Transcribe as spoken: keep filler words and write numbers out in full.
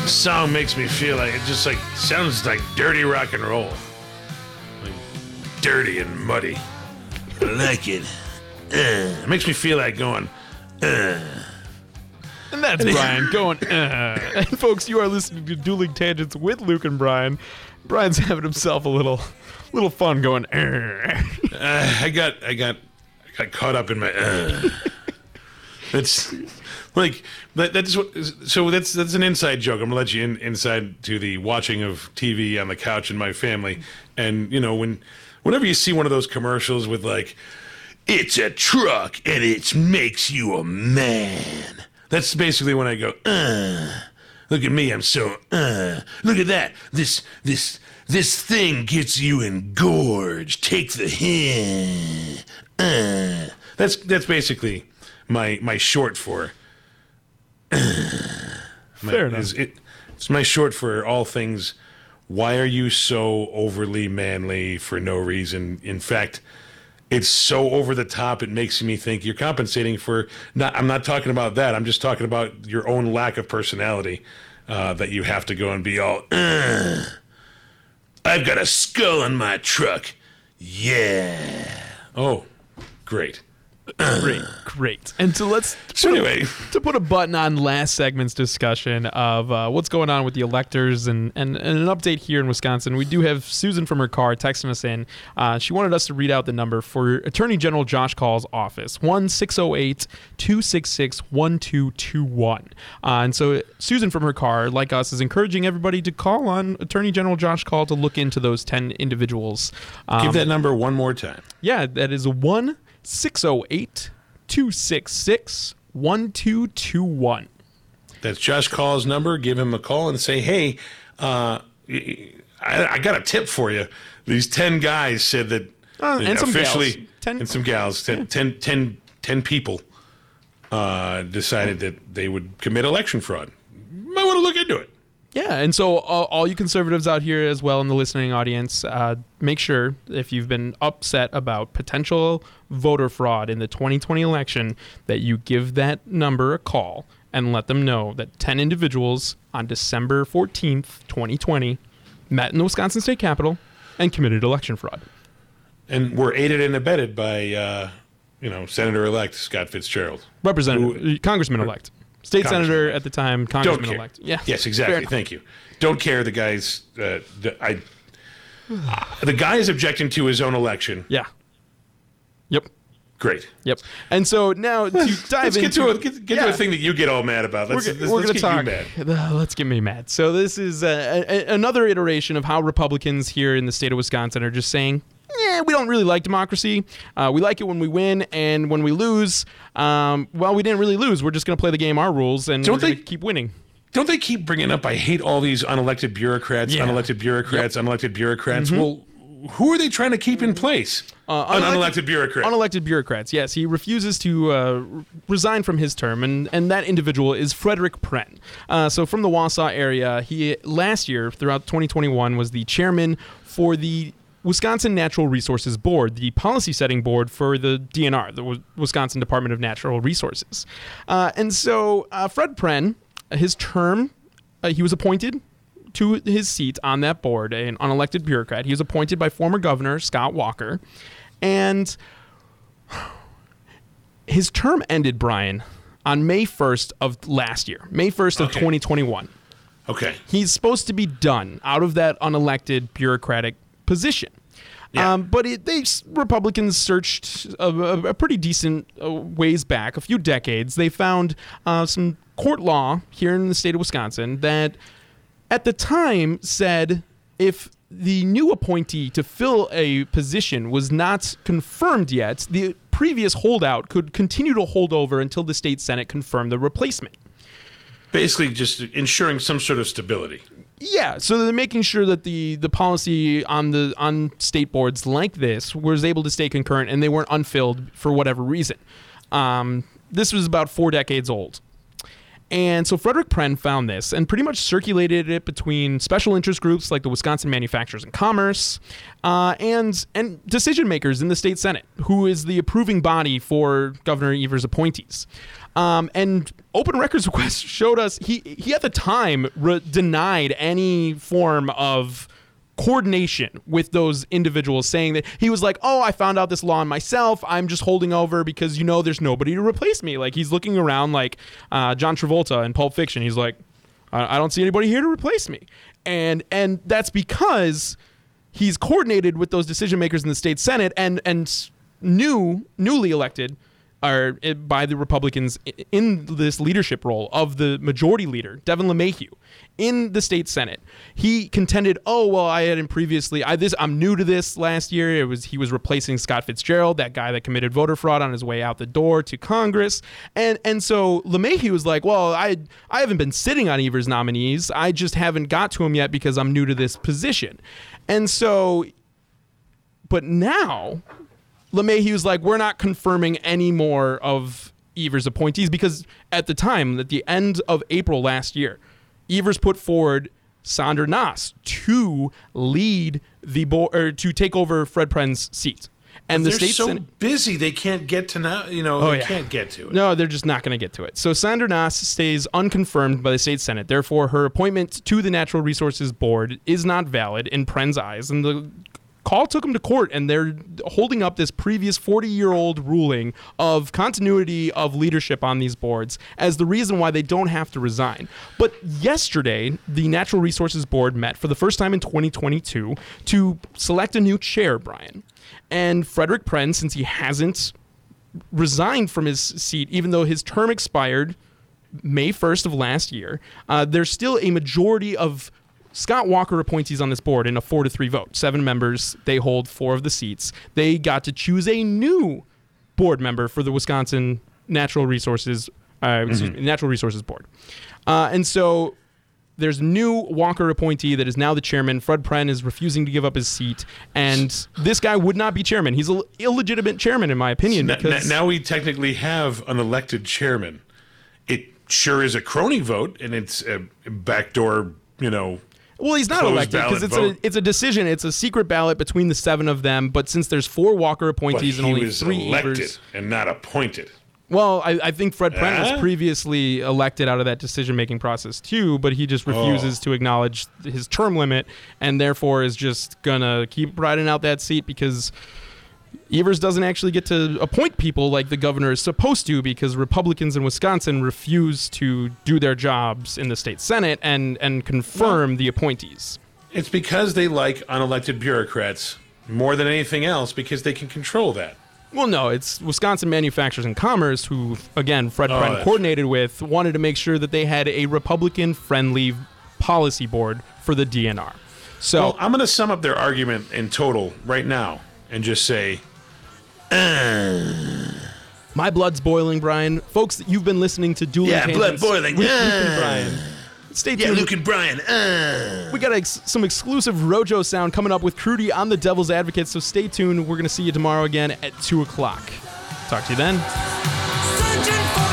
song makes me feel like it just like sounds like dirty rock and roll. Like dirty and muddy. I like it. Uh, it makes me feel like going, uh. And that's Brian going, uh. And folks, you are listening to Dueling Tangents with Luke and Brian. Brian's having himself a little little fun going, uh. uh I got I got I got caught up in my uh. That's like that, that's what so that's that's an inside joke. I'm gonna let you in inside to the watching of T V on the couch in my family. And you know, when whenever you see one of those commercials with like, it's a truck and it makes you a man. That's basically when I go, uh, look at me, I'm so, uh, look at that. This, this, this thing gets you engorged. Take the hint. Uh. That's, that's basically my, my short for, uh, my, Fair enough. Is it, it's my short for all things. Why are you so overly manly for no reason? In fact, it's so over the top, it makes me think you're compensating for... Not, I'm not talking about that. I'm just talking about your own lack of personality uh, that you have to go and be all, uh, I've got a skull on my truck. Yeah. Oh, great. Great, great. And so let's So anyway, to put a button on last segment's discussion of uh, what's going on with the electors and, and, and an update here in Wisconsin. We do have Susan from her car texting us in. Uh, she wanted us to read out the number for Attorney General Josh Kaul's office, one six zero eight, two six six, one two two one. Uh, and so Susan from her car, like us, is encouraging everybody to call on Attorney General Josh Kaul to look into those ten individuals. Um, give that number one more time. Yeah, that is one six zero eight, two six six, one two two one. That's Josh Kaul's number. Give him a call and say, hey, uh, I, I got a tip for you. These ten guys said that Uh, and some officially, gals. Ten- and some gals, ten, Yeah. ten, ten, ten people uh, decided that they would commit election fraud. Might want to look into it. Yeah, and so uh, all you conservatives out here as well in the listening audience, uh, make sure if you've been upset about potential voter fraud in the twenty twenty election that you give that number a call and let them know that ten individuals on December fourteenth, twenty twenty met in the Wisconsin State Capitol and committed election fraud. And we're aided and abetted by, uh, you know, Senator-elect Scott Fitzgerald. Representative, Who- Congressman-elect. State senator at the time, Don't Congressman-elect. care. Yeah. Yes, Fair exactly. enough. Thank you. Don't care. The guy's, uh, the, I, uh, the guy is objecting to his own election. Yeah. Yep. Great. Yep. And so now to dive Let's into get to a, get, get to Yeah. a thing that you get all mad about. Let's, we're, let's, we're let's going to get talk. you mad. Uh, let's get me mad. So this is uh, a, a, another iteration of how Republicans here in the state of Wisconsin are just saying, "Yeah, we don't really like democracy. Uh, we like it when we win, and when we lose, um, well, we didn't really lose. We're just going to play the game our rules, and Don't we're going they- to keep winning." Don't they keep bringing up, I hate all these unelected bureaucrats, Yeah. unelected bureaucrats, unelected bureaucrats. Well, who are they trying to keep in place? Uh, An unelected- unelected bureaucrat. Unelected bureaucrats, yes. He refuses to uh, resign from his term, and, and that individual is Frederick Pren. Uh, so from the Wausau area, he last year, throughout twenty twenty-one, was the chairman for the Wisconsin Natural Resources Board, the policy setting board for the D N R, the W- Wisconsin Department of Natural Resources. Uh, and so uh, Fred Pren, his term, uh, he was appointed to his seat on that board, an unelected bureaucrat. He was appointed by former Governor Scott Walker. And his term ended, Brian, on May first of last year, May first of Okay. twenty twenty-one. Okay. He's supposed to be done out of that unelected bureaucratic position. Yeah. Um, but it, they Republicans searched a, a, a pretty decent uh, ways back, a few decades. They found uh, some court law here in the state of Wisconsin that at the time said if the new appointee to fill a position was not confirmed yet, the previous holdout could continue to hold over until the state Senate confirmed the replacement. Basically just ensuring some sort of stability. Yeah, so they're making sure that the, the policy on the on state boards like this was able to stay concurrent and they weren't unfilled for whatever reason. Um, this was about four decades old. And so Frederick Pren found this and pretty much circulated it between special interest groups like the Wisconsin Manufacturers and Commerce uh, and and decision makers in the state Senate, who is the approving body for Governor Evers' appointees. Um, and open records request showed us he he at the time re- denied any form of coordination with those individuals, saying that he was like, oh, I found out this law on myself. I'm just holding over because, you know, there's nobody to replace me. Like, he's looking around like uh, John Travolta in Pulp Fiction. He's like, I-, I don't see anybody here to replace me. And and that's because he's coordinated with those decision makers in the state Senate and and new newly elected are by the Republicans in this leadership role of the majority leader, Devin LeMahieu, in the state Senate. He contended, oh, well, I hadn't previously, I this I'm new to this last year. It was he was replacing Scott Fitzgerald, that guy that committed voter fraud on his way out the door to Congress. And and so LeMahieu was like, well, I I haven't been sitting on Evers' nominees. I just haven't got to him yet because I'm new to this position. And so, but now LeMahieu's like, we're not confirming any more of Evers' appointees because at the time, at the end of April last year, Evers put forward Sandra Nass to lead the board or to take over Fred Pren's seat. And but the they're state so Senate, busy they can't get to now. You know, Oh, they yeah. can't get to it. No, they're just not going to get to it. So Sandra Nass stays unconfirmed by the state Senate. Therefore, her appointment to the Natural Resources Board is not valid in Pren's eyes. And the call took them to court, and they're holding up this previous forty-year-old ruling of continuity of leadership on these boards as the reason why they don't have to resign. But yesterday, the Natural Resources Board met for the first time in twenty twenty-two to select a new chair, Brian. And Frederick Pren, since he hasn't resigned from his seat, even though his term expired May first of last year, uh, there's still a majority of Scott Walker appointees on this board in a four to three vote. Seven members, they hold four of the seats. They got to choose a new board member for the Wisconsin Natural Resources, uh, excuse me, Natural Resources Board. Uh, and so there's a new Walker appointee that is now the chairman. Fred Pren is refusing to give up his seat, and this guy would not be chairman. He's an illegitimate chairman, in my opinion. Now, because now we technically have an elected chairman. It sure is a crony vote, and it's a backdoor, you know. Well, he's not Closed elected because ballot it's vote. a it's a decision. It's a secret ballot between the seven of them. But since there's four Walker But appointees he and only was three elected Evers, and not appointed. well, I, I think Fred Pren Huh? was previously elected out of that decision-making process too, but he just refuses Oh. to acknowledge his term limit and therefore is just gonna keep riding out that seat because Evers doesn't actually get to appoint people like the governor is supposed to because Republicans in Wisconsin refuse to do their jobs in the state Senate and and confirm the appointees. It's because they like unelected bureaucrats more than anything else because they can control that. Well, no, it's Wisconsin Manufacturers and Commerce, who, again, Fred Oh, Pren that's coordinated with, wanted to make sure that they had a Republican-friendly policy board for the D N R. So, Well, I'm going to sum up their argument in total right now and just say, my blood's boiling, Brian. Folks, you've been listening to Dueling Yeah, blood Tangents boiling. with Luke and Uh. Brian. Stay yeah, tuned. Luke and Brian. Uh. We got ex- some exclusive Rojo sound coming up with Crudy on the Devil's Advocate, so stay tuned. We're going to see you tomorrow again at two o'clock. Talk to you then. Searching for